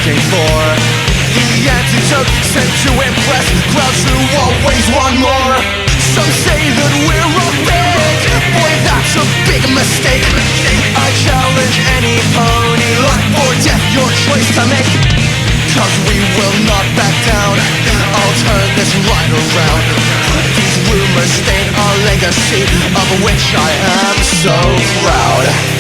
looking for the antidote, sent to impress crowds who always want more. Some say that we're all big, boy that's a big mistake. I challenge any pony, life or death, your choice to make. Cause we will not back down, I'll turn this right around. These rumors stain our legacy, of which I am so proud.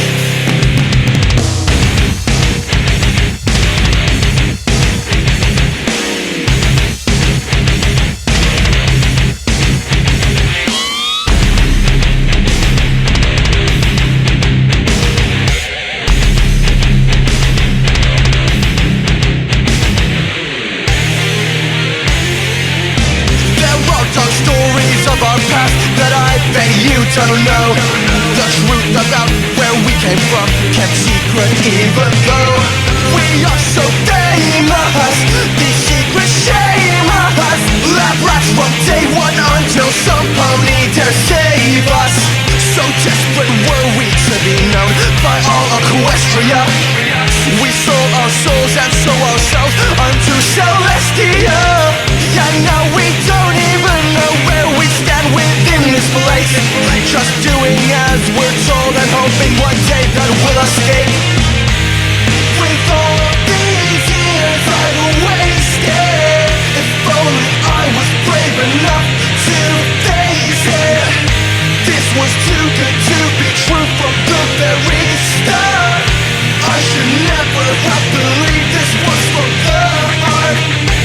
Stories of our past that I bet you don't know. The truth about where we came from, kept secret even though we are so famous. These secrets shame us. Lab rats from day one until some pony dare save us. So desperate were we to be known by all Equestria. We sold our souls and sold ourselves unto Celestia. Yeah, now we don't even know where we stand within this place. Just doing as we're told and hoping one day that we'll escape. With all these years I've wasted, if only I was brave enough to face it. This was too good to be true from the very start. I should never have believed this was from the heart.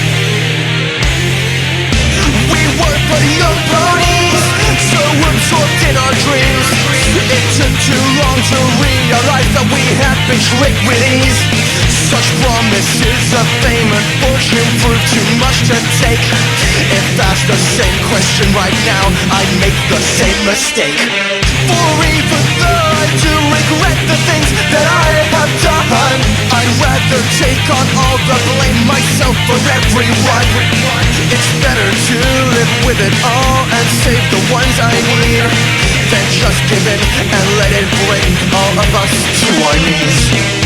We were but young ponies, so absorbed in our dreams. It took too long to realize that we had been tricked with ease. Such promises of fame and fortune proved too much to take. If asked the same question right now, I'd make the same mistake. For even though I do regret the things that I have done, I'd rather take on all the blame myself for everyone. It's better to live with it all and save the ones I need, than just give in and let it bring all of us to our knees.